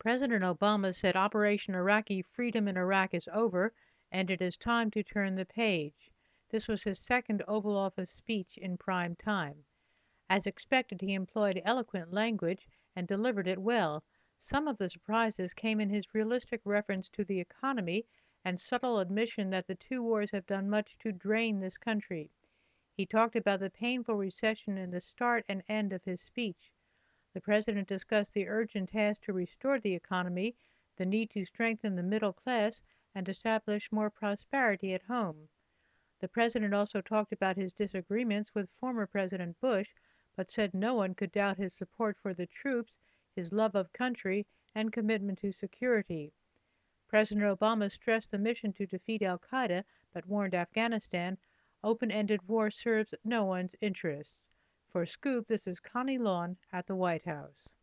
President Obama said Operation Iraqi Freedom in Iraq is over and it is time to turn the page. This was his second Oval Office speech in prime time. As expected, he employed eloquent language and delivered it well. Some of the surprises came in his realistic reference to the economy and subtle admission that the two wars have done much to drain this country. He talked about the painful recession in the start and end of his speech. The president discussed the urgent task to restore the economy, the need to strengthen the middle class, and establish more prosperity at home. The president also talked about his disagreements with former President Bush, but said no one could doubt his support for the troops, his love of country, and commitment to security. President Obama stressed the mission to defeat Al Qaeda, but warned Afghanistan open ended war serves no one's interests. For Scoop, this is Connie Lawn at the White House.